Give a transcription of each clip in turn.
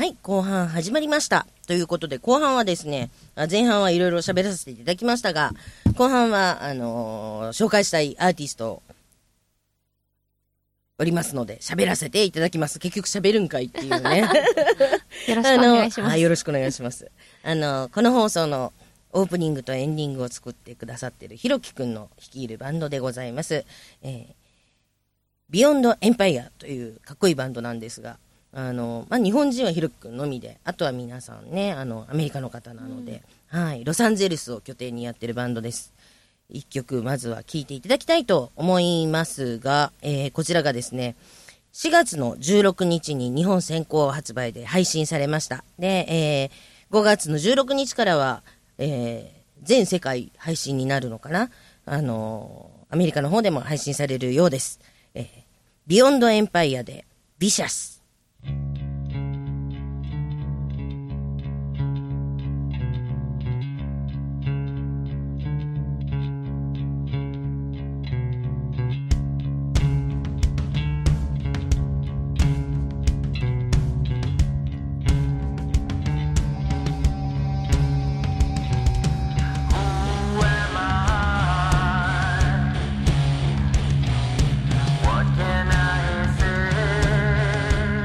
、後半始まりましたということで、後半はですね、前半はいろいろ喋らせていただきましたが、後半は紹介したいアーティストおりますので喋らせていただきます。結局喋るんかいっていうねよろしくお願いします。 よろしくお願いします。この放送のオープニングとエンディングを作ってくださっているひろきくんの率いるバンドでございます、ビヨンドエンパイアというかっこいいバンドなんですが、日本人はひろきくんのみで、あとは皆さんね、アメリカの方なので、はい、ロサンゼルスを拠点にやってるバンドです。一曲まずは聴いていただきたいと思いますが、こちらがですね、4月の16日に日本先行発売で配信されました。で、5月の16日からは、全世界配信になるのかな、アメリカの方でも配信されるようです。ビヨンドエンパイアでビシャス。 What can I say?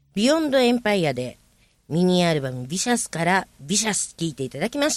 ビヨンドエンパイアでミニアルバムビシャスからビシャス聴いていただきました。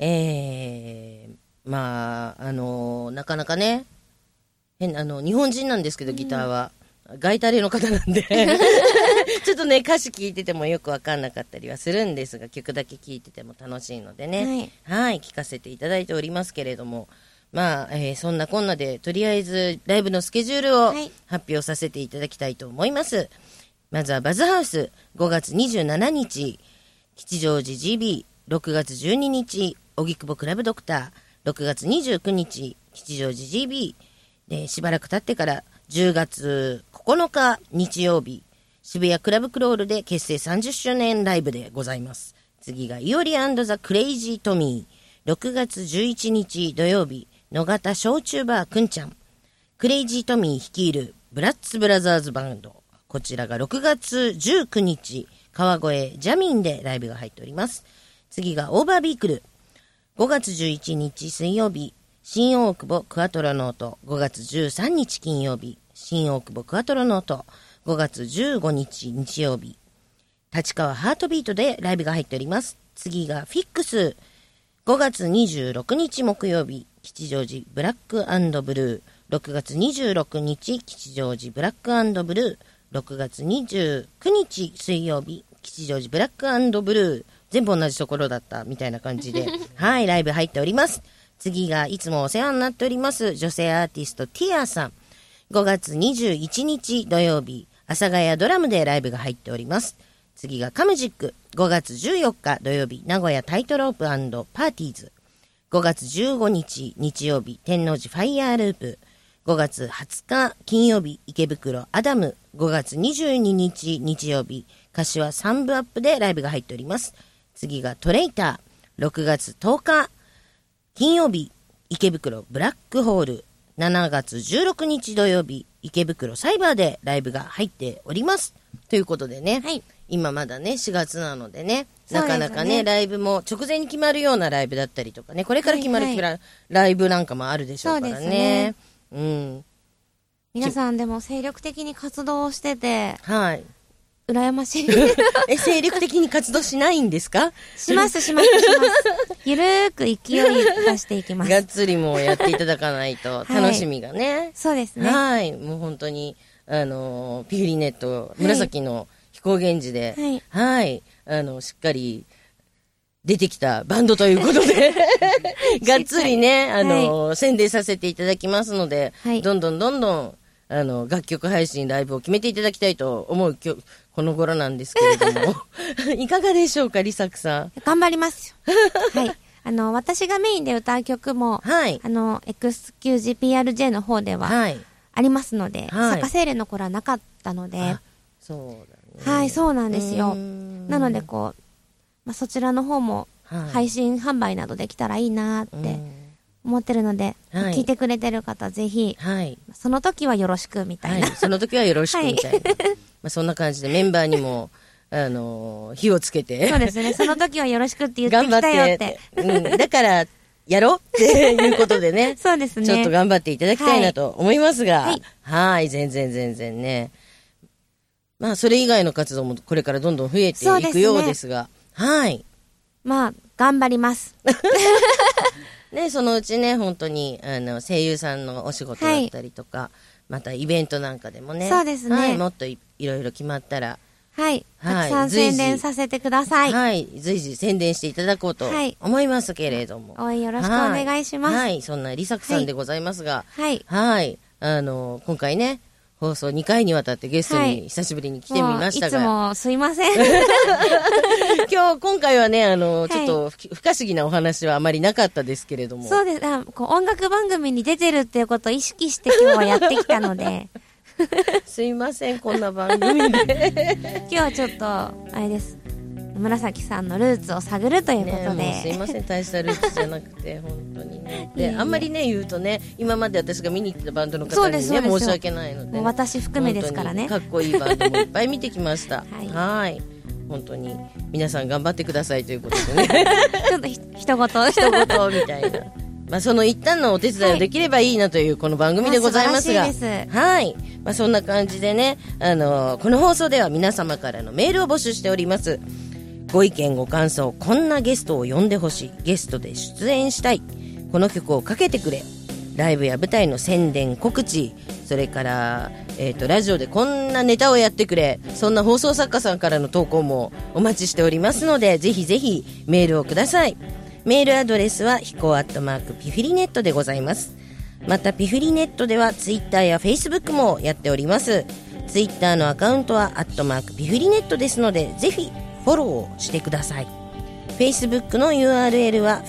なかなかね、日本人なんですけど、ギターは。ガイタレの方なんでちょっとね歌詞聞いててもよく分かんなかったりはするんですが、曲だけ聞いてても楽しいのでね、はい、聞かせていただいておりますけれども、そんなこんなでとりあえずライブのスケジュールを発表させていただきたいと思います。まずはバズハウス5月27日吉祥寺 GB、 6月12日荻窪クラブドクター、6月29日吉祥寺 GB で、しばらく経ってから10月9日日曜日渋谷クラブクロールで結成30周年ライブでございます。次がイオリ&ザ・クレイジートミー、6月11日土曜日野方焼酎バーくんちゃん、クレイジートミー率いるブラッツブラザーズバンド、こちらが6月19日川越ジャミンでライブが入っております。次がオーバービークル、5月11日水曜日新大久保クアトロノート、5月13日金曜日新大久保クアトロノート、5月15日日曜日立川ハートビートでライブが入っております。次がフィックス、5月26日木曜日吉祥寺ブラック&ブルー、6月26日吉祥寺ブラック&ブルー、6月29日水曜日吉祥寺ブラック&ブルー、全部同じところだったみたいな感じではい、ライブ入っております。次がいつもお世話になっております女性アーティストティアさん、5月21日土曜日阿佐ヶ谷ドラムでライブが入っております。次がカムジック、5月14日土曜日名古屋タイトロープ&パーティーズ、5月15日日曜日天王寺ファイヤーループ、5月20日金曜日池袋アダム、5月22日日曜日柏3部アップでライブが入っております。次がトレイター、6月10日金曜日池袋ブラックホール、7月16日土曜日池袋サイバーでライブが入っておりますということでね、はい、今まだね4月なのでね、なかなかねライブも直前に決まるようなライブだったりとかね、これから決まる、ライブなんかもあるでしょうからね。うん、 皆さんでも精力的に活動をしてて、 はい、 羨ましい精力的に活動しないんですか？ しますゆるーく勢い出していきます。 がっつりもうやっていただかないと楽しみがね、はい、 そうですね、 はい、もう本当にピューリネット紫の飛行源氏で、はい、はい、しっかり出てきたバンドということでがっつりねはい、宣伝させていただきますので、はい、どんどん楽曲配信ライブを決めていただきたいと思うこの頃なんですけれどもいかがでしょうか、リサクさん。 頑張りますよはい私がメインで歌う曲も、はい、エクスキュージ PRJ の方ではありますので、はい、坂精霊の頃はなかったので、 そうだね、 はい、そうなんですよ。なのでそちらの方も配信販売などできたらいいなって思ってるので、はい、聞いてくれてる方ぜひ、はい、その時はよろしくみたいな、 はい、その時はよろしくみたいな、はいそんな感じでメンバーにも火をつけてそうですね、その時はよろしくって言ってきたよってだからやろうっていうことでねそうですね、 ちょっと頑張っていただきたいなと思いますが、はい、全然ね、それ以外の活動もこれからどんどん増えていくようですが、はい、 頑張りますね、そのうちね本当に声優さんのお仕事だったりとか、はい、またイベントなんかでもね、 そうですね、 はい、もっといろいろ決まったら、 はい、たくさん宣伝させてください。 はい、随時宣伝していただこうと思いますけれども、 応援よろしくお願いします。 はい、そんなリサクさんでございますが、はい、はい、今回ね放送2回にわたってゲストに久しぶりに来てみましたが、 いつもすいません今回はねちょっと不可思議なお話はあまりなかったですけれども、 そうです、音楽番組に出てるっていうことを意識して今日はやってきたのですいません、こんな番組で今日はちょっとあれです、紫さんのルーツを探るということで、 もうすいません、大したルーツじゃなくて本当にねであんまりね言うとね、今まで私が見に行ってたバンドの方にね申し訳ないので、 もう私含めですからね、 かっこいいバンドもいっぱい見てきましたはい、本当に皆さん頑張ってくださいということでねちょっと一言みたいなその一旦のお手伝いをできればいいなというこの番組でございますが、 素晴らしいです。 はい。そんな感じでね、この放送では皆様からのメールを募集しております。ご意見ご感想、こんなゲストを呼んでほしい、ゲストで出演したい、この曲をかけてくれ、ライブや舞台の宣伝告知、それから、ラジオでこんなネタをやってくれ、そんな放送作家さんからの投稿もお待ちしておりますので、ぜひぜひメールをください。メールアドレスはひこピフリネットでございます。またピフリネットではツイッターやフェイスブックもやっております。ツイッターのアカウントはピフリネットですので、ぜひフォローをしてください。フェイスブックの URL は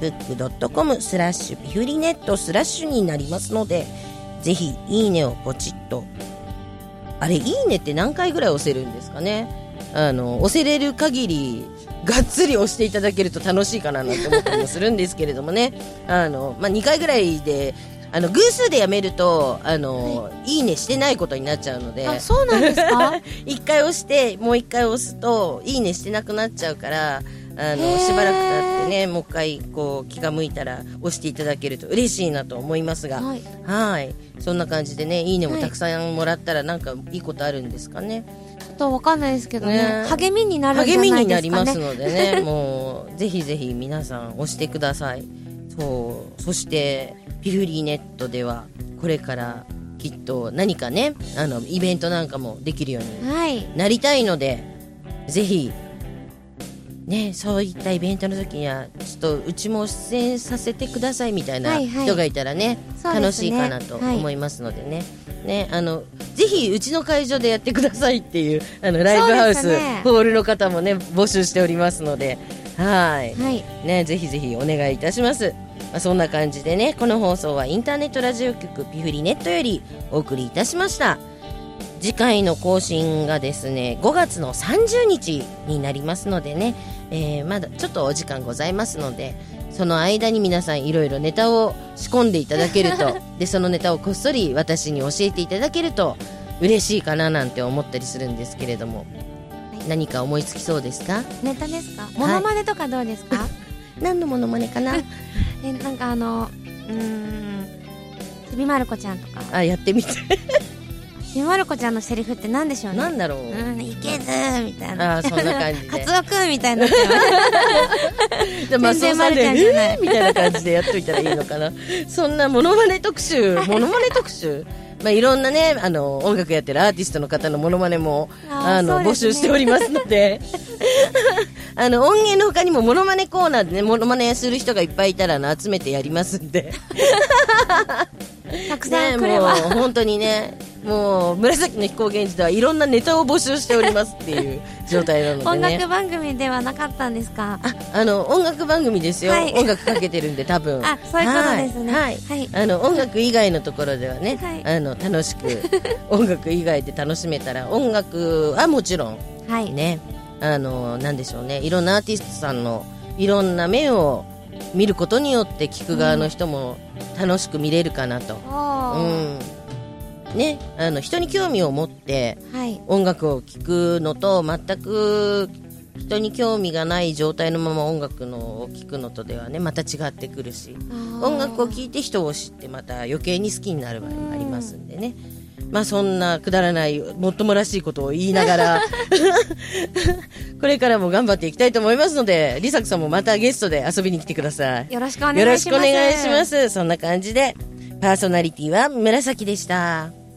facebook.com/ピフリネット/になりますので、ぜひいいねをポチッと。あれ、いいねって何回ぐらい押せるんですかね。押せれる限りがっつり押していただけると楽しいかななんて思ったりもするんですけれどもね。2回ぐらいで偶数でやめるといいねしてないことになっちゃうので。 あ、そうなんですか 1回押してもう1回押すといいねしてなくなっちゃうから、しばらく経ってね、もう一回こう気が向いたら押していただけると嬉しいなと思いますが、はい、そんな感じでね、いいねもたくさんもらったらなんかいいことあるんですかね。 ちょっとわかんないですけどね、励みになるんじゃないですかね。 励みになりますのでね、もうぜひぜひ皆さん押してください。そしてピフリネットではこれからきっと何かね、イベントなんかもできるようになりたいので、ぜひね、そういったイベントの時にはちょっとうちも出演させてくださいみたいな人がいたらね、楽しいかなと思いますのでね、ぜひうちの会場でやってくださいっていうライブハウス、ホールの方もね募集しておりますので、ね、ぜひぜひお願いいたします。そんな感じでね、この放送はインターネットラジオ局ピフリネットよりお送りいたしました。次回の更新がですね、5月の30日になりますのでね、まだちょっとお時間ございますので、その間に皆さんいろいろネタを仕込んでいただけるとで、そのネタをこっそり私に教えていただけると嬉しいかななんて思ったりするんですけれども、何か思いつきそうですか？ ネタですか？モノマネとかどうですか？ 何のモノマネかななんかちびまる子ちゃんとか。 やってみてちびまる子ちゃんのセリフって何でしょうね。 なんだろう。 いけずみたいな。 そんな感じで。 カツオくんみたいな。 全然まるちゃんじゃない。みたいな感じでやっといたらいいのかな。そんなモノマネ特集。いろんなね、音楽やってるアーティストの方のモノマネも、募集しておりますので、音源の他にもモノマネコーナーでね、モノマネする人がいっぱいいたら集めてやりますんで。 たくさん来れば、 もう本当にね、もう紫の飛行現地ではいろんなネタを募集しておりますっていう状態なのでね。 音楽番組ではなかったんですか？ 音楽番組ですよ、音楽かけてるんで多分。 そういうことですね。 音楽以外のところではね、楽しく音楽以外で楽しめたら、音楽はもちろんね、なんでしょうね、いろんなアーティストさんのいろんな面を見ることによって聞く側の人も楽しく見れるかなと、ね、人に興味を持って音楽を聴くのと、全く人に興味がない状態のまま音楽のを聴くのとではね、また違ってくるし、音楽を聴いて人を知ってまた余計に好きになる場合もありますんでね。そんなくだらないもっともらしいことを言いながらこれからも頑張っていきたいと思いますので、りさくさんもまたゲストで遊びに来てください。 よろしくお願いします。 そんな感じでパーソナリティは紫でした。